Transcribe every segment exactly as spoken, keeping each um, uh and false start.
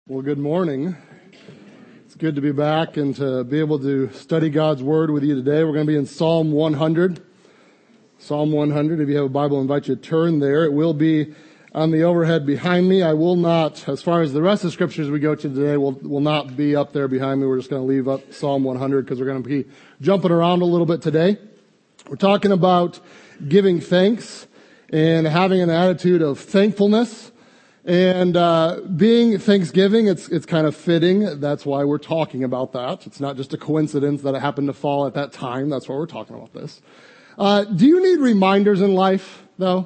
Well, good morning. It's good to be back and to be able to study God's Word with you today. We're going to be in Psalm one hundred. Psalm one hundred. If you have a Bible, I invite you to turn there. It will be on the overhead behind me. I will not, as far as the rest of the scriptures we go to today, will will not be up there behind me. We're just going to leave up Psalm one hundred because we're going to be jumping around a little bit today. We're talking about giving thanks and having an attitude of thankfulness. And uh being Thanksgiving, it's it's kind of fitting. That's why we're talking about that. It's not just a coincidence that it happened to fall at that time. That's why we're talking about this. Uh do you need reminders in life, though?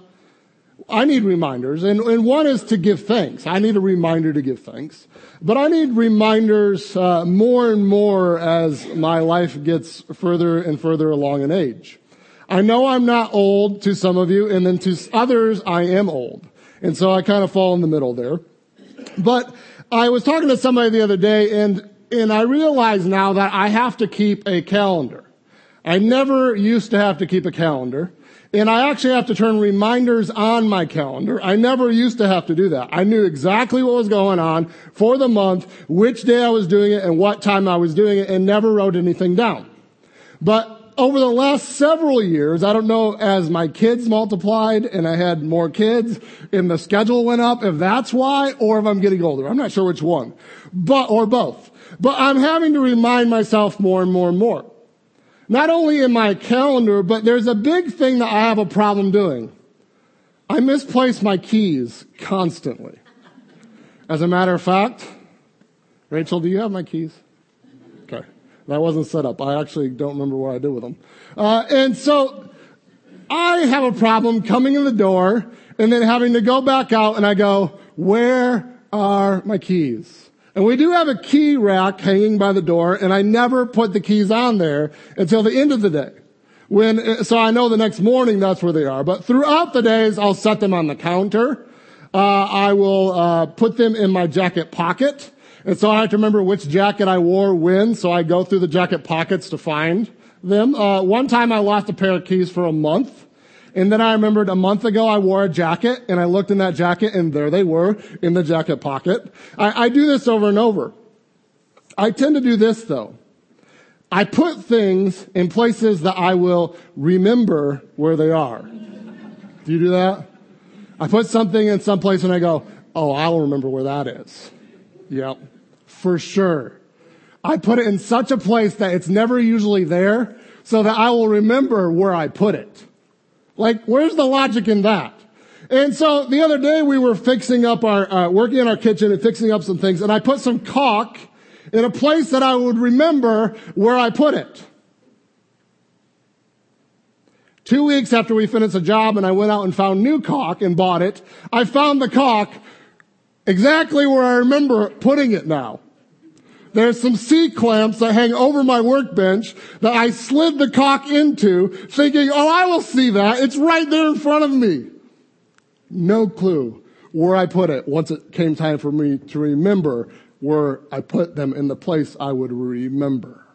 I need reminders, and, and one is to give thanks. I need a reminder to give thanks. But I need reminders uh more and more as my life gets further and further along in age. I know I'm not old to some of you, and then to others I am old. And so I kind of fall in the middle there. But I was talking to somebody the other day, and, and I realize now that I have to keep a calendar. I never used to have to keep a calendar. And I actually have to turn reminders on my calendar. I never used to have to do that. I knew exactly what was going on for the month, which day I was doing it, and what time I was doing it, and never wrote anything down. But over the last several years, I don't know, as my kids multiplied and I had more kids and the schedule went up, if that's why, or if I'm getting older. I'm not sure which one, but, or both. But I'm having to remind myself more and more and more. Not only in my calendar, but there's a big thing that I have a problem doing. I misplace my keys constantly. As a matter of fact, Rachel, do you have my keys? Okay. That wasn't set up. I actually don't remember what I did with them. Uh, and so I have a problem coming in the door and then having to go back out, and I go, where are my keys? And we do have a key rack hanging by the door, and I never put the keys on there until the end of the day. When, so I know the next morning that's where they are. But throughout the days, I'll set them on the counter. Uh, I will, uh, put them in my jacket pocket. And so I have to remember which jacket I wore when, so I go through the jacket pockets to find them. Uh, one time I lost a pair of keys for a month. And then I remembered a month ago I wore a jacket, and I looked in that jacket, and there they were in the jacket pocket. I, I do this over and over. I tend to do this, though. I put things in places that I will remember where they are. Do you do that? I put something in some place, and I go, oh, I'll remember where that is. Yep. For sure. I put it in such a place that it's never usually there, so that I will remember where I put it. Like, where's the logic in that? And so the other day we were fixing up our, uh, working in our kitchen and fixing up some things, and I put some caulk in a place that I would remember where I put it. Two weeks after we finished a job and I went out and found new caulk and bought it, I found the caulk exactly where I remember putting it now. There's some C-clamps that hang over my workbench that I slid the caulk into, thinking, oh, I will see that. It's right there in front of me. No clue where I put it once it came time for me to remember where I put them in the place I would remember.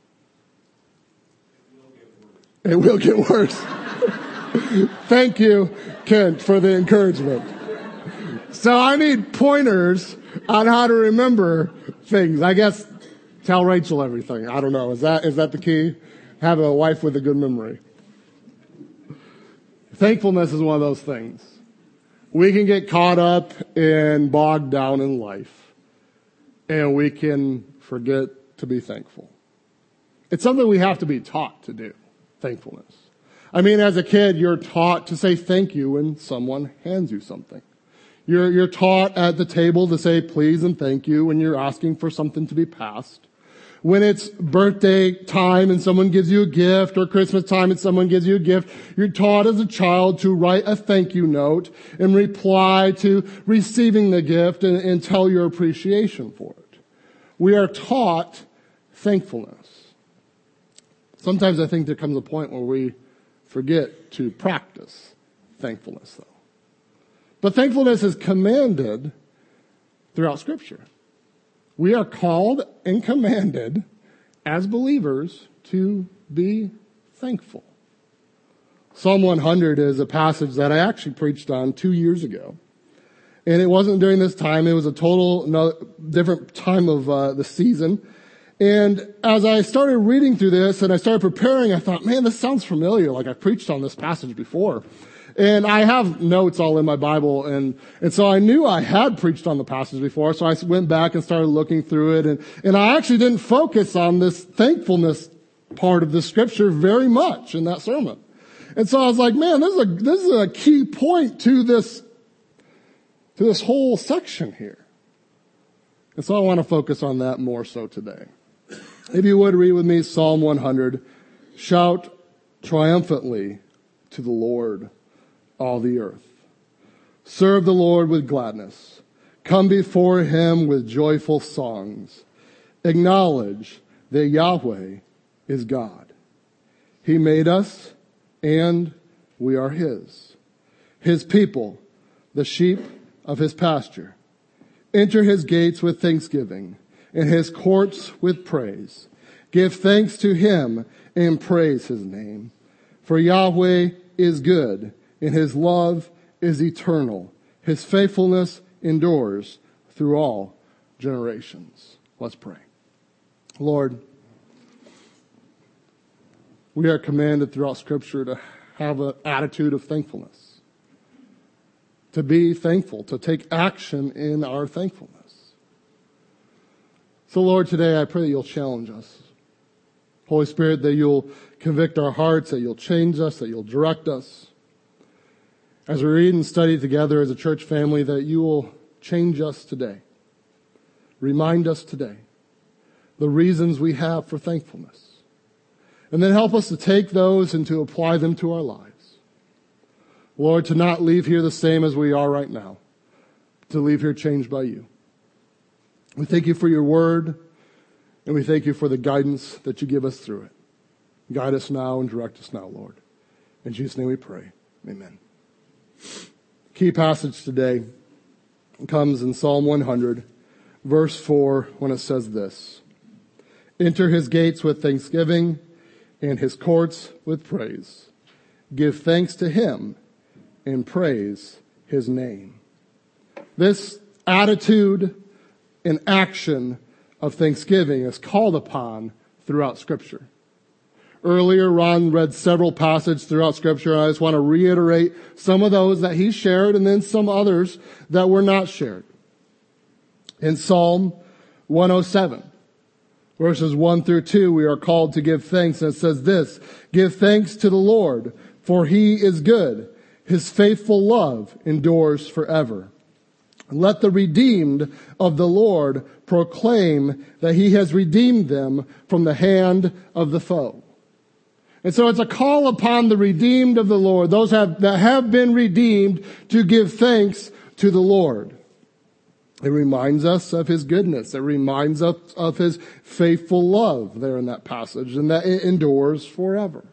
It will get worse. Thank you, Kent, for the encouragement. So I need pointers on how to remember things. I guess tell Rachel everything. I don't know. Is that is that the key? Have a wife with a good memory. Thankfulness is one of those things. We can get caught up and bogged down in life, and we can forget to be thankful. It's something we have to be taught to do, thankfulness. I mean, as a kid, you're taught to say thank you when someone hands you something. You're, you're taught at the table to say please and thank you when you're asking for something to be passed. When it's birthday time and someone gives you a gift, or Christmas time and someone gives you a gift, you're taught as a child to write a thank you note and reply to receiving the gift and, and tell your appreciation for it. We are taught thankfulness. Sometimes I think there comes a point where we forget to practice thankfulness, though. But thankfulness is commanded throughout Scripture. We are called and commanded as believers to be thankful. Psalm one hundred is a passage that I actually preached on two years ago. And it wasn't during this time. It was a total no, different time of uh, the season. And as I started reading through this and I started preparing, I thought, man, this sounds familiar. Like I've preached on this passage before. And I have notes all in my Bible. And, and so I knew I had preached on the passage before. So I went back and started looking through it. And, and I actually didn't focus on this thankfulness part of the scripture very much in that sermon. And so I was like, man, this is a, this is a key point to this to this whole section here. And so I want to focus on that more so today. If you would read with me Psalm one hundred, shout triumphantly to the Lord, all the earth. Serve the Lord with gladness. Come before him with joyful songs. Acknowledge that Yahweh is God. He made us and we are his. His people, the sheep of his pasture. Enter his gates with thanksgiving and his courts with praise. Give thanks to him and praise his name. For Yahweh is good and his love is eternal. His faithfulness endures through all generations. Let's pray. Lord, we are commanded throughout Scripture to have an attitude of thankfulness. To be thankful, to take action in our thankfulness. So Lord, today I pray that you'll challenge us. Holy Spirit, that you'll convict our hearts, that you'll change us, that you'll direct us. As we read and study together as a church family, that you will change us today. Remind us today the reasons we have for thankfulness. And then help us to take those and to apply them to our lives. Lord, to not leave here the same as we are right now. To leave here changed by you. We thank you for your word. And we thank you for the guidance that you give us through it. Guide us now and direct us now, Lord. In Jesus' name we pray. Amen. Key passage today comes in Psalm one hundred, verse four, when it says this. Enter his gates with thanksgiving and his courts with praise. Give thanks to him and praise his name. This attitude and action of thanksgiving is called upon throughout Scripture. Earlier, Ron read several passages throughout Scripture, and I just want to reiterate some of those that he shared and then some others that were not shared. In Psalm one oh seven, verses one through two, we are called to give thanks, and it says this, give thanks to the Lord, for he is good. His faithful love endures forever. Let the redeemed of the Lord proclaim that he has redeemed them from the hand of the foe. And so it's a call upon the redeemed of the Lord, those have, that have been redeemed, to give thanks to the Lord. It reminds us of his goodness. It reminds us of his faithful love there in that passage, and that it endures forever.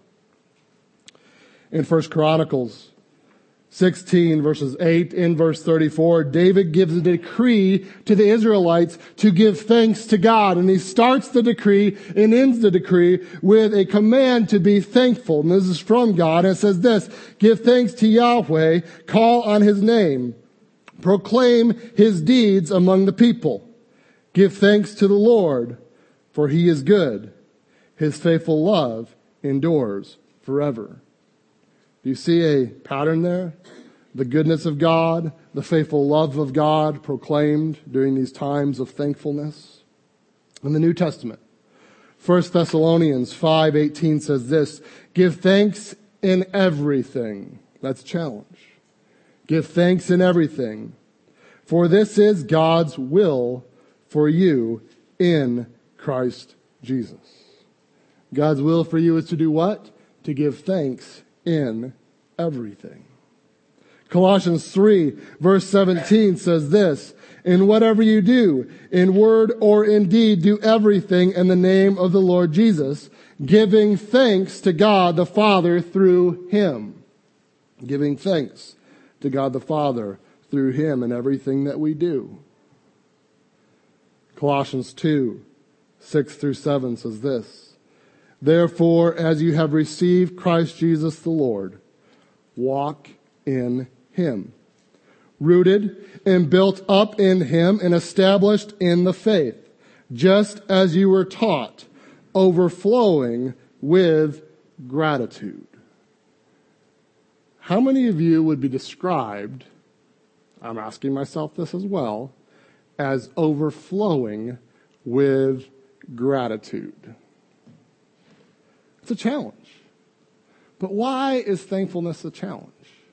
In First Chronicles sixteen, verses eight and verse thirty-four, David gives a decree to the Israelites to give thanks to God. And he starts the decree and ends the decree with a command to be thankful. And this is from God. And it says this, give thanks to Yahweh, call on his name, proclaim his deeds among the people. Give thanks to the Lord, for he is good. His faithful love endures forever. Do you see a pattern there? The goodness of God, the faithful love of God proclaimed during these times of thankfulness. In the New Testament, First Thessalonians five eighteen says this, give thanks in everything. That's a challenge. Give thanks in everything, for this is God's will for you in Christ Jesus. God's will for you is to do what? To give thanks in everything. Colossians three verse seventeen says this, in whatever you do, in word or in deed, do everything in the name of the Lord Jesus, giving thanks to God the Father through him. Giving thanks to God the Father through him in everything that we do. Colossians two six through seven says this, therefore, as you have received Christ Jesus the Lord, walk in him, rooted and built up in him and established in the faith, just as you were taught, overflowing with gratitude. How many of you would be described, I'm asking myself this as well, as overflowing with gratitude? It's a challenge. But why is thankfulness a challenge?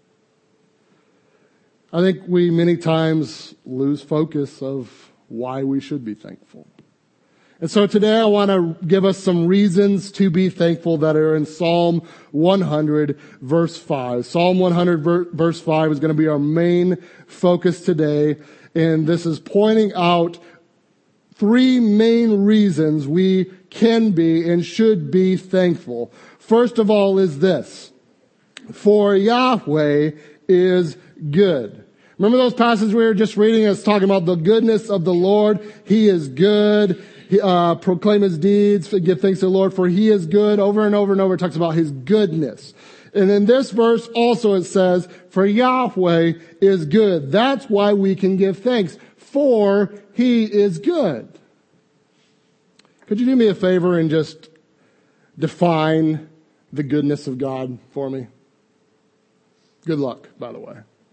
I think we many times lose focus of why we should be thankful. And so today I want to give us some reasons to be thankful that are in Psalm one hundred verse five. Psalm one hundred verse five is going to be our main focus today. And this is pointing out three main reasons we can be and should be thankful. First of all is this: for Yahweh is good. Remember those passages we were just reading? It's talking about the goodness of the Lord. He is good. He, uh, proclaim his deeds, give thanks to the Lord, for he is good. Over and over and over it talks about his goodness. And in this verse also it says, for Yahweh is good. That's why we can give thanks, for he is good. Could you do me a favor and just define the goodness of God for me? Good luck, by the way.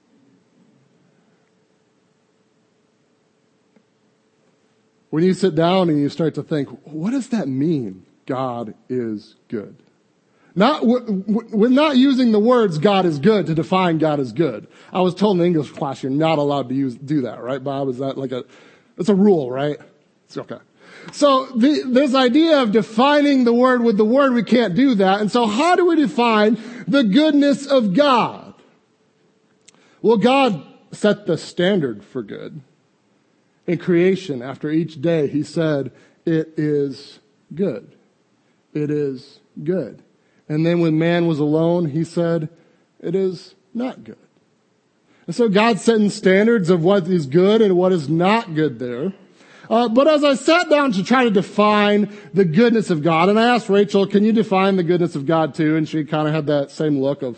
When you sit down and you start to think, what does that mean? God is good. Not, we're not using the words God is good to define God is good. I was told in the English class you're not allowed to use, do that, right, Bob? Is that like a, it's a rule, right? It's okay. So the, this idea of defining the word with the word, we can't do that. And so how do we define the goodness of God? Well, God set the standard for good. In creation, after each day, he said, it is good. It is good. And then when man was alone, he said, it is not good. And so God's setting standards of what is good and what is not good there. Uh, but as I sat down to try to define the goodness of God, and I asked Rachel, can you define the goodness of God too? And she kind of had that same look of,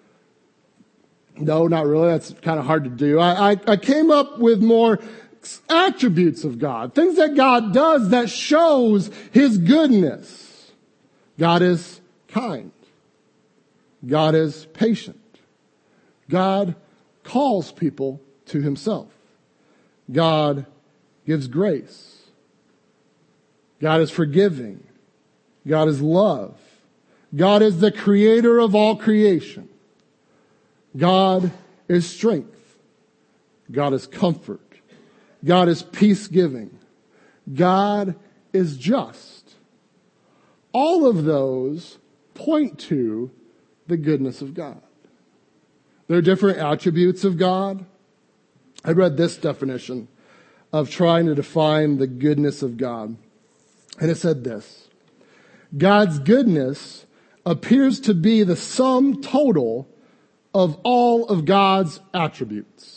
no, not really. That's kind of hard to do. I, I, I came up with more attributes of God, things that God does that shows his goodness. God is kind. God is patient. God calls people to himself. God gives grace. God is forgiving. God is love. God is the creator of all creation. God is strength. God is comfort. God is peace-giving. God is just. All of those point to the goodness of God. There are different attributes of God. I read this definition of trying to define the goodness of God. And it said this: God's goodness appears to be the sum total of all of God's attributes.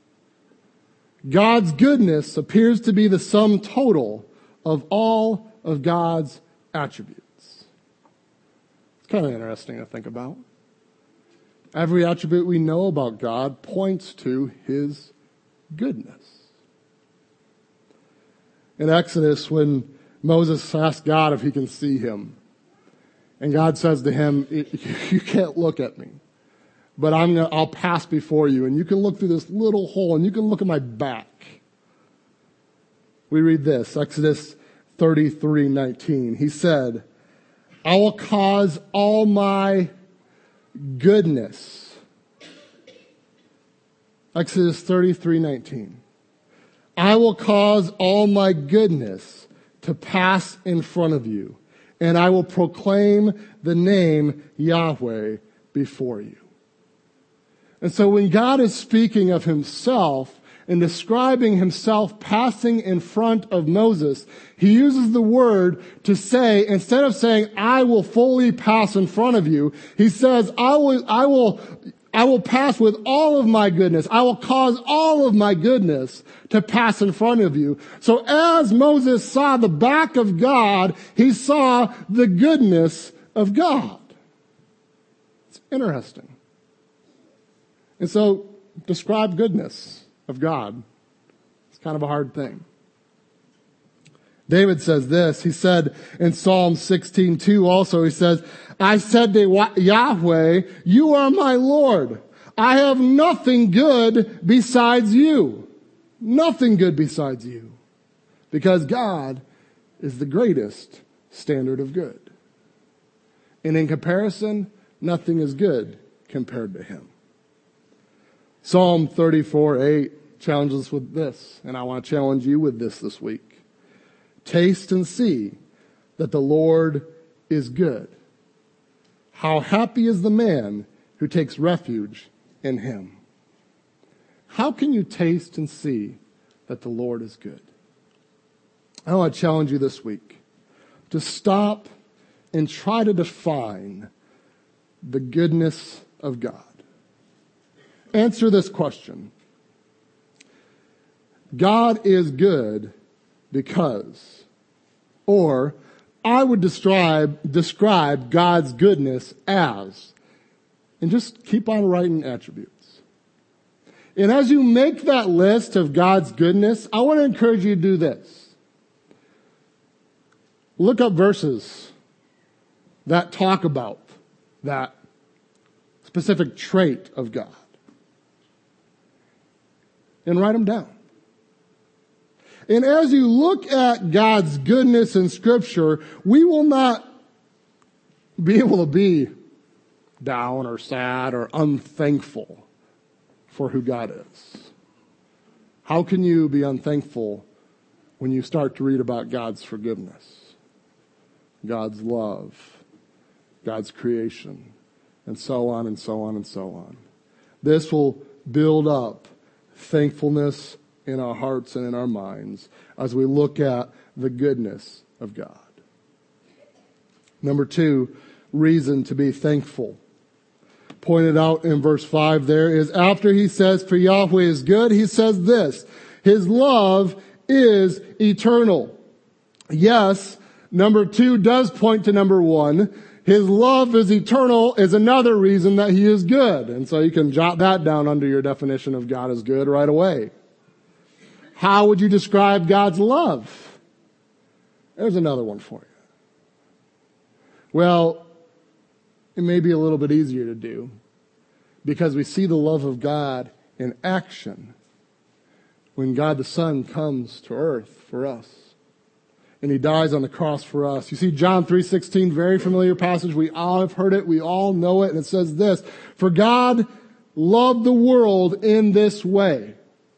God's goodness appears to be the sum total of all of God's attributes. It's kind of interesting to think about. Every attribute we know about God points to his goodness. In Exodus, when Moses asked God if he can see him, and God says to him, you can't look at me, but I'm gonna, I'll pass before you, and you can look through this little hole, and you can look at my back. We read this, Exodus thirty-three nineteen. He said, I will cause all my goodness. Exodus thirty-three nineteen. I will cause all my goodness to pass in front of you, and I will proclaim the name Yahweh before you. And so when God is speaking of himself and describing himself passing in front of Moses, he uses the word to say, instead of saying, I will fully pass in front of you, he says, I will, I will, I will pass with all of my goodness. I will cause all of my goodness to pass in front of you. So as Moses saw the back of God, he saw the goodness of God. It's interesting. And so describe goodness of God? It's kind of a hard thing. David says this. He said in Psalm sixteen two also, he says, I said to Yahweh, you are my Lord. I have nothing good besides you. Nothing good besides you. Because God is the greatest standard of good. And in comparison, nothing is good compared to him. Psalm thirty-four eight challenges us with this, and I want to challenge you with this this week. Taste and see that the Lord is good. How happy is the man who takes refuge in him. How can you taste and see that the Lord is good? I want to challenge you this week to stop and try to define the goodness of God. Answer this question. God is good because, or I would describe, describe God's goodness as, and just keep on writing attributes. And as you make that list of God's goodness, I want to encourage you to do this. Look up verses that talk about that specific trait of God. And write them down. And as you look at God's goodness in Scripture, we will not be able to be down or sad or unthankful for who God is. How can you be unthankful when you start to read about God's forgiveness, God's love, God's creation, and so on and so on and so on? This will build up thankfulness in our hearts and in our minds as we look at the goodness of God. Number two, reason to be thankful. Pointed out in verse five there is after he says, for Yahweh is good, he says this, his love is eternal. Yes, number two does point to number one. His love is eternal is another reason that he is good. And so you can jot that down under your definition of God is good right away. How would you describe God's love? There's another one for you. Well, it may be a little bit easier to do because we see the love of God in action when God the Son comes to earth for us. And he dies on the cross for us. You see John three sixteen, very familiar passage. We all have heard it. We all know it. And it says this, for God loved the world in this way.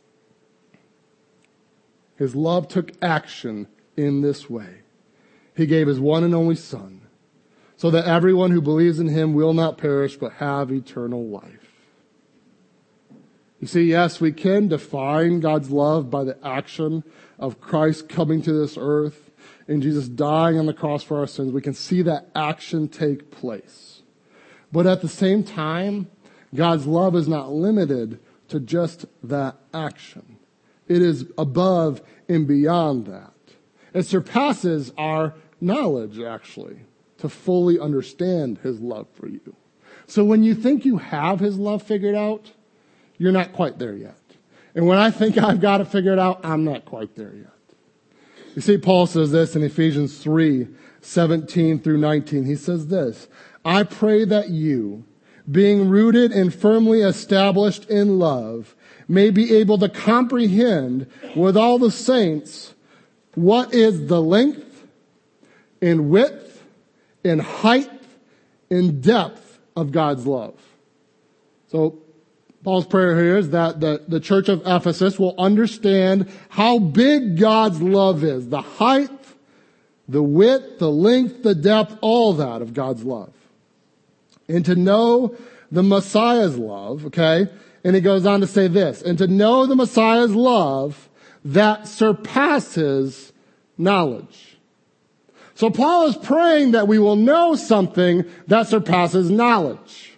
His love took action in this way. He gave his one and only Son so that everyone who believes in him will not perish but have eternal life. You see, yes, we can define God's love by the action of Christ coming to this earth and Jesus dying on the cross for our sins. We can see that action take place. But at the same time, God's love is not limited to just that action. It is above and beyond that. It surpasses our knowledge, actually, to fully understand his love for you. So when you think you have his love figured out, you're not quite there yet. And when I think I've got it figured out, I'm not quite there yet. You see, Paul says this in Ephesians three, seventeen through nineteen. He says this, I pray that you, being rooted and firmly established in love, may be able to comprehend with all the saints what is the length and width and height and depth of God's love. So Paul's prayer here is that the, the church of Ephesus will understand how big God's love is. The height, the width, the length, the depth, all that of God's love. And to know the Messiah's love, okay? And he goes on to say this, and to know the Messiah's love that surpasses knowledge. So Paul is praying that we will know something that surpasses knowledge.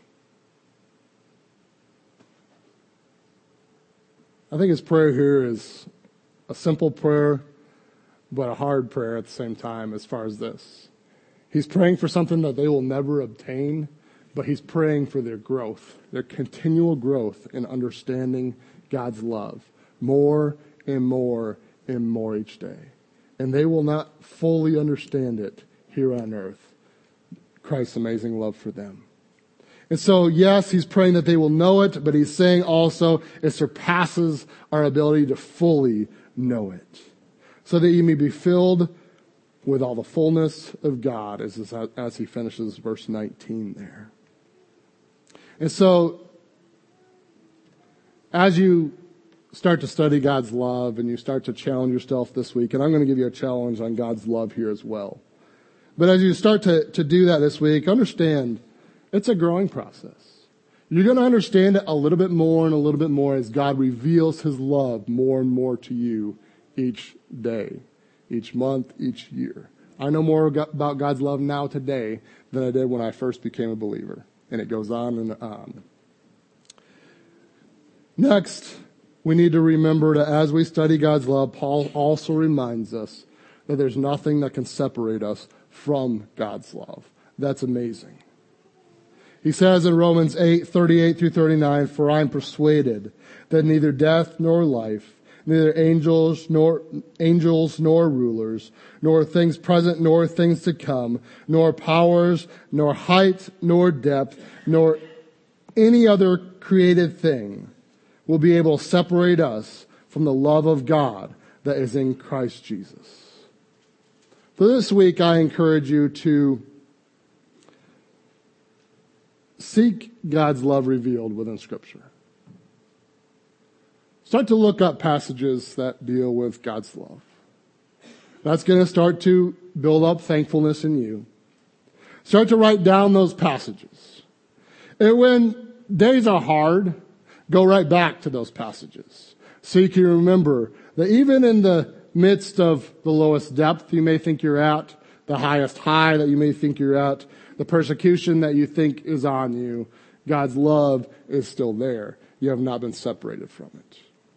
I think his prayer here is a simple prayer, but a hard prayer at the same time as far as this. He's praying for something that they will never obtain but he's praying for their growth, their continual growth in understanding God's love more and more and more each day. And they will not fully understand it here on earth, Christ's amazing love for them. And so, yes, he's praying that they will know it, but he's saying also it surpasses our ability to fully know it, so that you may be filled with all the fullness of God, as, as he finishes verse nineteen there. And so, as you start to study God's love and you start to challenge yourself this week, and I'm going to give you a challenge on God's love here as well. But as you start to, to do that this week, understand it's a growing process. You're going to understand it a little bit more and a little bit more as God reveals his love more and more to you each day, each month, each year. I know more about God's love now today than I did when I first became a believer. And it goes on and on. Next, we need to remember that as we study God's love, Paul also reminds us that there's nothing that can separate us from God's love. That's amazing. He says in Romans eight, thirty-eight through thirty-nine, "For I am persuaded that neither death nor life, neither angels nor angels nor rulers, nor things present nor things to come, nor powers, nor height, nor depth, nor any other created thing will be able to separate us from the love of God that is in Christ Jesus." For this week, I encourage you to seek God's love revealed within Scripture. Start to look up passages that deal with God's love. That's going to start to build up thankfulness in you. Start to write down those passages. And when days are hard, go right back to those passages. So you can remember that even in the midst of the lowest depth you may think you're at, the highest high that you may think you're at, the persecution that you think is on you, God's love is still there. You have not been separated from it.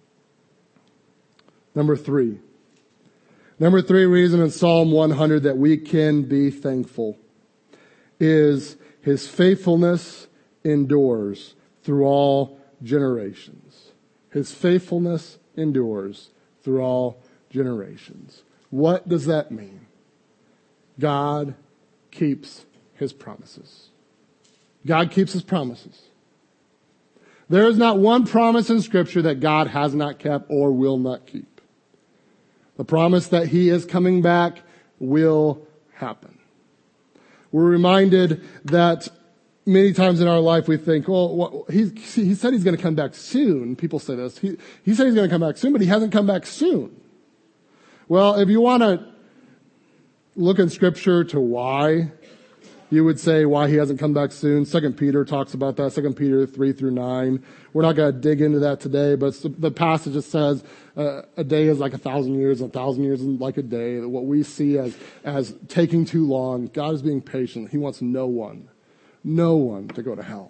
Number three. Number three reason in Psalm one hundred that we can be thankful is his faithfulness endures through all generations. His faithfulness endures through all generations. What does that mean? God keeps his promises. God keeps his promises. There is not one promise in Scripture that God has not kept or will not keep. The promise that he is coming back will happen. We're reminded that many times in our life we think, well, what, he, he said he's going to come back soon. People say this. He, he said he's going to come back soon, but he hasn't come back soon. Well, if you want to look in Scripture to why, you would say why he hasn't come back soon. Second Peter talks about that. Second Peter three through nine. We're not going to dig into that today, but the, the passage that says uh, a day is like a thousand years, a thousand years is like a day. What we see as as taking too long, God is being patient. He wants no one, no one to go to hell.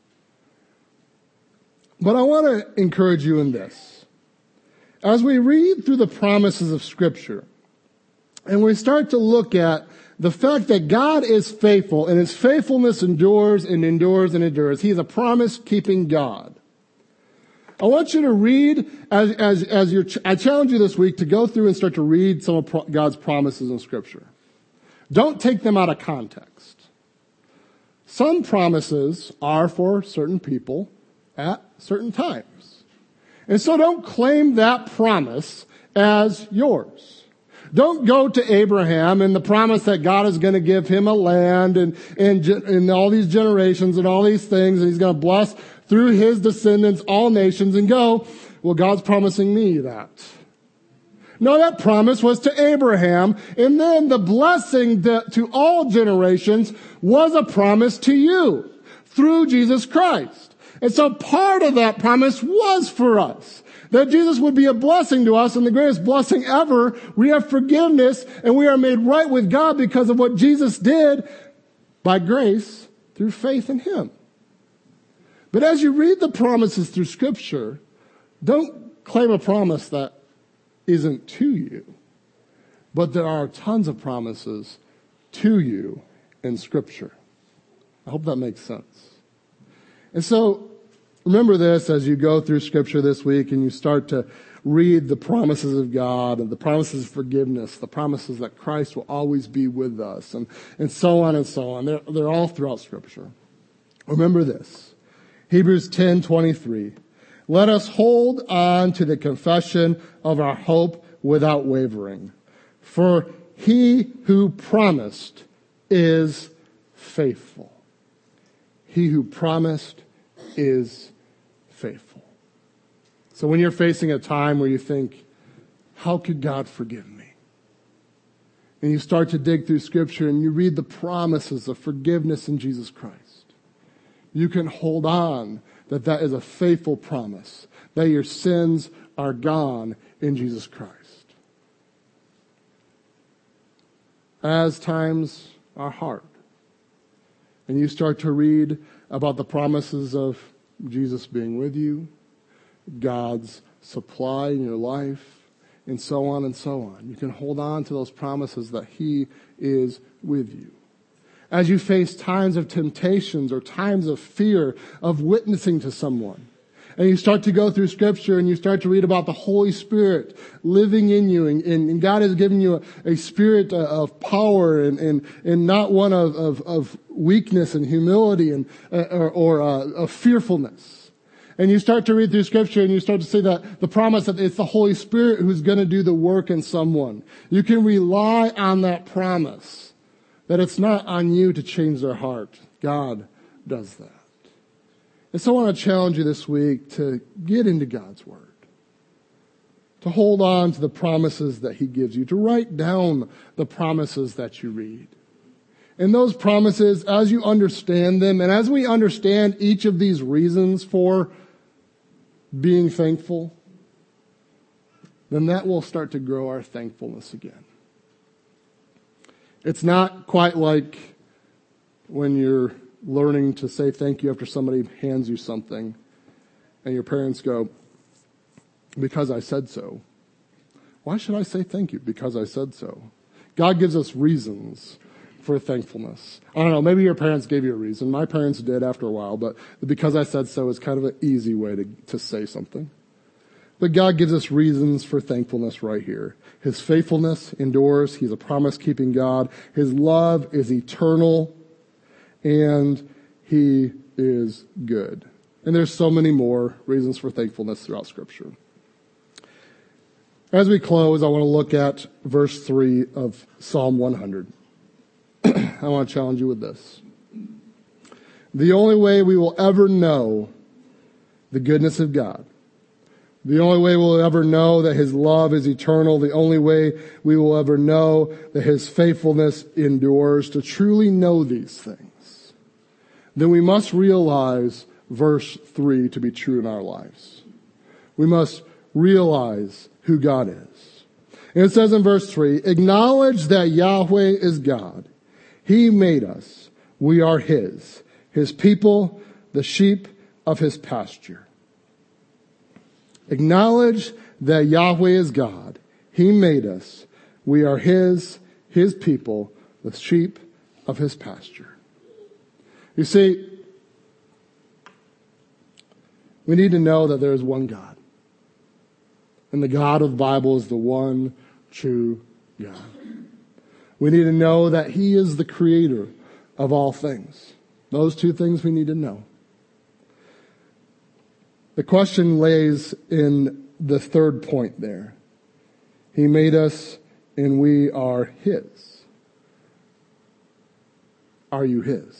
But I want to encourage you in this. As we read through the promises of Scripture, and we start to look at the fact that God is faithful and his faithfulness endures and endures and endures. He is a promise-keeping God. I want you to read, as, as, as you're, I challenge you this week to go through and start to read some of God's promises in Scripture. Don't take them out of context. Some promises are for certain people at certain times. And so don't claim that promise as yours. Don't go to Abraham and the promise that God is going to give him a land and, and, and all these generations and all these things, and he's going to bless through his descendants all nations, and go, well, God's promising me that. No, that promise was to Abraham, and then the blessing that, to all generations was a promise to you through Jesus Christ. And so part of that promise was for us. That Jesus would be a blessing to us, and the greatest blessing ever. We have forgiveness, and we are made right with God because of what Jesus did by grace through faith in him. But as you read the promises through Scripture, don't claim a promise that isn't to you. But there are tons of promises to you in Scripture. I hope that makes sense. And so, remember this as you go through Scripture this week and you start to read the promises of God and the promises of forgiveness, the promises that Christ will always be with us, and, and so on and so on. They're, they're all throughout Scripture. Remember this. Hebrews ten twenty-three. Let us hold on to the confession of our hope without wavering. For he who promised is faithful. He who promised is faithful. So when you're facing a time where you think, how could God forgive me? And you start to dig through Scripture and you read the promises of forgiveness in Jesus Christ, you can hold on that that is a faithful promise, that your sins are gone in Jesus Christ. As times are hard, and you start to read about the promises of Jesus being with you, God's supply in your life, and so on and so on. You can hold on to those promises that He is with you. As you face times of temptations or times of fear of witnessing to someone, and you start to go through Scripture and you start to read about the Holy Spirit living in you, and, and God has given you a, a spirit of power and, and, and not one of, of, of weakness and humility and uh, or, or uh, of fearfulness. And you start to read through Scripture and you start to see that the promise that it's the Holy Spirit who's going to do the work in someone. You can rely on that promise, that it's not on you to change their heart. God does that. And so I want to challenge you this week to get into God's Word, to hold on to the promises that He gives you, to write down the promises that you read. And those promises, as you understand them, and as we understand each of these reasons for being thankful, then that will start to grow our thankfulness again. It's not quite like when you're learning to say thank you after somebody hands you something and your parents go, because I said so. Why should I say thank you? Because I said so. God gives us reasons for thankfulness. I don't know, maybe your parents gave you a reason. My parents did after a while, but because I said so is kind of an easy way to, to say something. But God gives us reasons for thankfulness right here. His faithfulness endures. He's a promise-keeping God. His love is eternal. And He is good. And there's so many more reasons for thankfulness throughout Scripture. As we close, I want to look at verse three of Psalm one hundred. I want to challenge you with this. The only way we will ever know the goodness of God, the only way we'll ever know that His love is eternal, the only way we will ever know that His faithfulness endures, to truly know these things, then we must realize verse three to be true in our lives. We must realize who God is. And it says in verse three, acknowledge that Yahweh is God. He made us. We are His. His people, the sheep of His pasture. Acknowledge that Yahweh is God. He made us. We are His, His people, the sheep of His pasture. You see, we need to know that there is one God. And the God of the Bible is the one true God. We need to know that He is the creator of all things. Those two things we need to know. The question lays in the third point there. He made us and we are His. Are you His?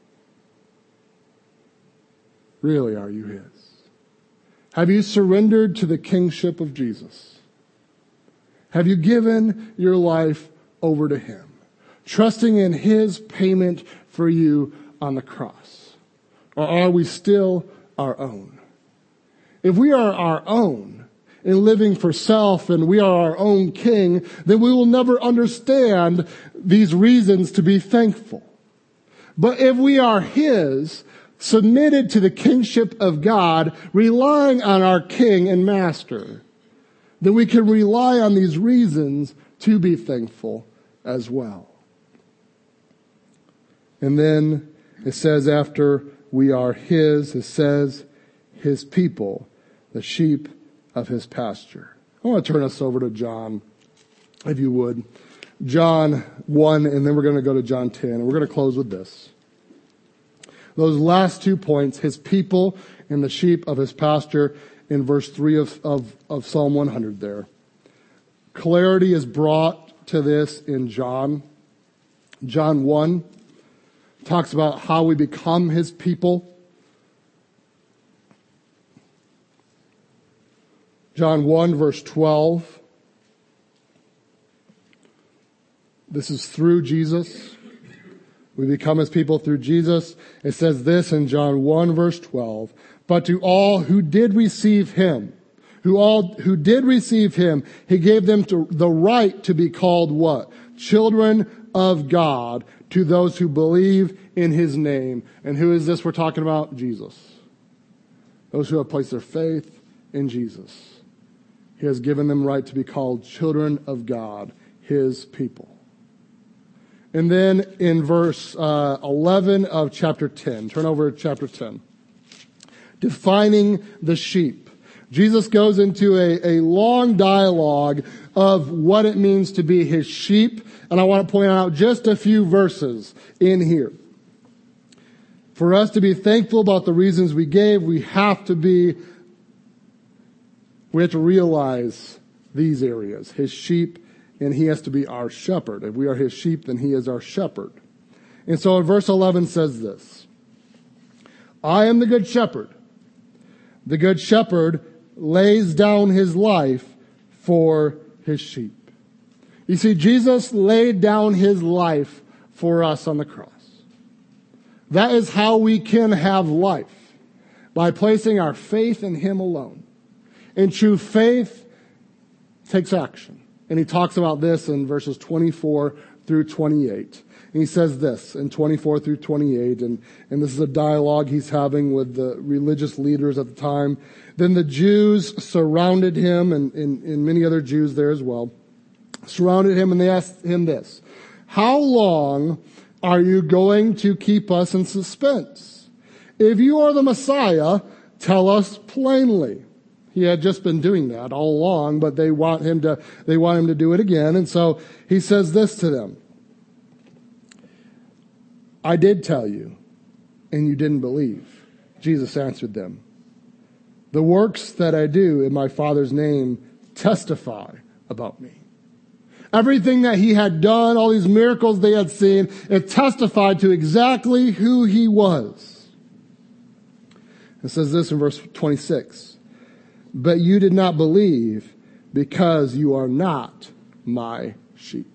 Really, are you His? Have you surrendered to the kingship of Jesus? Have you given your life over to Him, trusting in His payment for you on the cross? Or are we still our own? If we are our own and living for self and we are our own king, then we will never understand these reasons to be thankful. But if we are His, submitted to the kingship of God, relying on our King and Master, then we can rely on these reasons to be thankful as well. And then It says after we are his, it says his people, the sheep of his pasture. I want to turn us over to John, if you would. John one, and then we're going to go to John ten, and we're going to close with this. Those last two points, his people and the sheep of his pasture, in verse three of, of, of Psalm one hundred there. Clarity is brought to this in John. John one talks about how we become his people. John one verse twelve. This is through Jesus. We become his people through Jesus. It says this in John one verse twelve. But to all who did receive him, who all who did receive him, he gave them to, the right to be called what? Children of God, to those who believe in his name. And who is this we're talking about? Jesus. Those who have placed their faith in Jesus. He has given them right to be called children of God, his people. And then in verse uh, eleven of chapter ten, turn over to chapter ten. Defining the sheep. Jesus goes into a, a long dialogue of what it means to be his sheep. And I want to point out just a few verses in here. For us to be thankful about the reasons we gave, we have to be, we have to realize these areas. His sheep, and he has to be our shepherd. If we are his sheep, then he is our shepherd. And so in verse eleven says this. I am the good shepherd. The good shepherd lays down his life for his sheep. You see, Jesus laid down his life for us on the cross. That is how we can have life, by placing our faith in him alone. And true faith takes action. And he talks about this in verses twenty-four through twenty-eight. And he says this in twenty-four through twenty-eight, and, and this is a dialogue he's having with the religious leaders at the time. Then the Jews surrounded him, and, and, and many other Jews there as well, surrounded him, and they asked him this. How long are you going to keep us in suspense? If you are the Messiah, tell us plainly. He had just been doing that all along, but they want him to, they want him to do it again. And so he says this to them. I did tell you, and you didn't believe. Jesus answered them. The works that I do in my Father's name testify about me. Everything that he had done, all these miracles they had seen, it testified to exactly who he was. It says this in verse twenty-six. But you did not believe because you are not my sheep.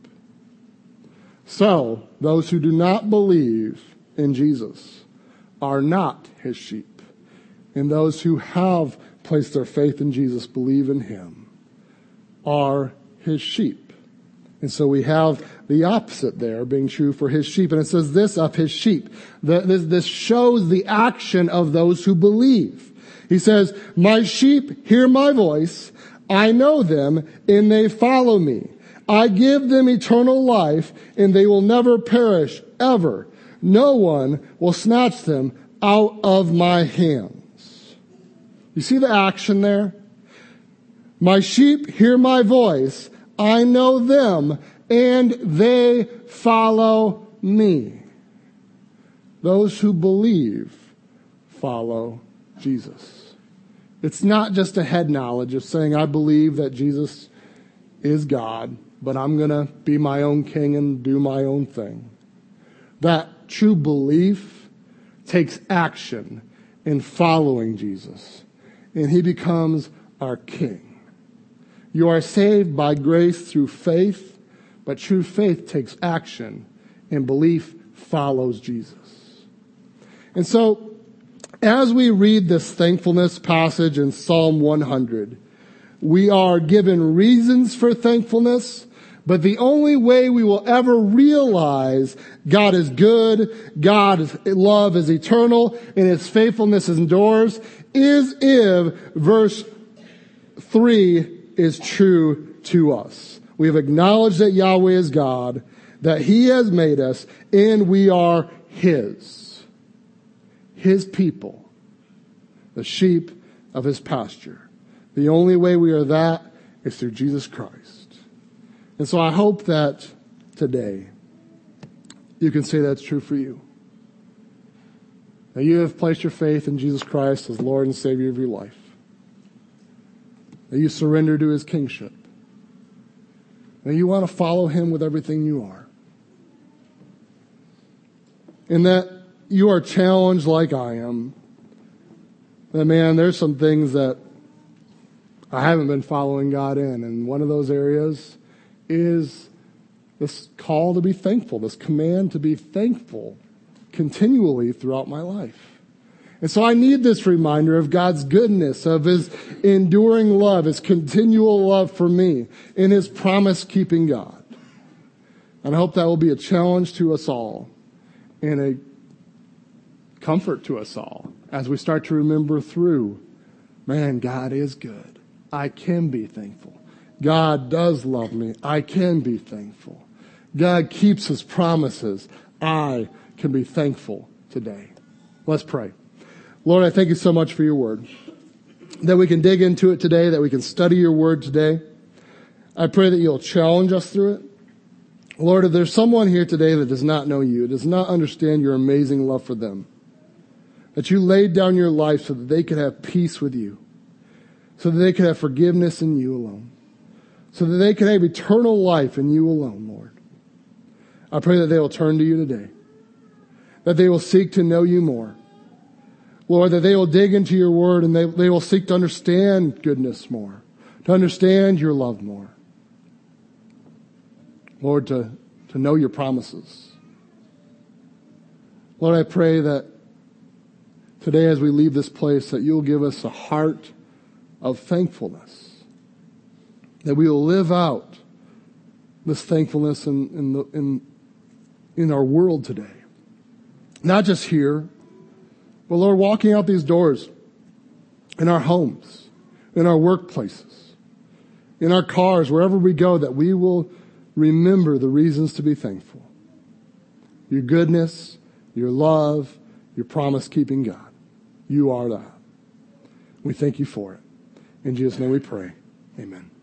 So, those who do not believe in Jesus are not his sheep. And those who have placed their faith in Jesus, believe in him, are his sheep. And so we have the opposite there being true for his sheep. And it says this of his sheep. This, this shows the action of those who believe. He says, my sheep hear my voice. I know them and they follow me. I give them eternal life and they will never perish ever. No one will snatch them out of my hands. You see the action there? My sheep hear my voice. I know them and they follow me. Those who believe follow Jesus. It's not just a head knowledge of saying, I believe that Jesus is God, but I'm going to be my own king and do my own thing. That true belief takes action in following Jesus, and he becomes our king. You are saved by grace through faith, but true faith takes action, and belief follows Jesus. And so, as we read this thankfulness passage in Psalm one hundred, we are given reasons for thankfulness, but the only way we will ever realize God is good, God's love is eternal, and his faithfulness endures, is if verse three is true to us. We have acknowledged that Yahweh is God, that he has made us, and we are his. his people, the sheep of his pasture. The only way we are that is through Jesus Christ. And so I hope that today you can say that's true for you. That you have placed your faith in Jesus Christ as Lord and Savior of your life. That you surrender to his kingship. That you want to follow him with everything you are. And that you are challenged like I am. That, man, there's some things that I haven't been following God in. And one of those areas is this call to be thankful, this command to be thankful continually throughout my life. And so I need this reminder of God's goodness, of his enduring love, his continual love for me, in his promise-keeping God. And I hope that will be a challenge to us all and a comfort to us all as we start to remember through, man, God is good. I can be thankful. God does love me. I can be thankful. God keeps his promises. I can be thankful today. Let's pray. Lord, I thank you so much for your word, that we can dig into it today, that we can study your word today. I pray that you'll challenge us through it. Lord, if there's someone here today that does not know you, does not understand your amazing love for them, that you laid down your life so that they could have peace with you, so that they could have forgiveness in you alone, so that they could have eternal life in you alone, Lord. I pray that they will turn to you today, that they will seek to know you more. Lord, that they will dig into your word and they, they will seek to understand goodness more, to understand your love more. Lord, to, to know your promises. Lord, I pray that today as we leave this place that you'll give us a heart of thankfulness, that we will live out this thankfulness in, in, the, in, in our world today. Not just here, but Lord, walking out these doors, in our homes, in our workplaces, in our cars, wherever we go, that we will remember the reasons to be thankful. Your goodness, your love, your promise-keeping God. You are that. We thank you for it. In Jesus' name we pray. Amen.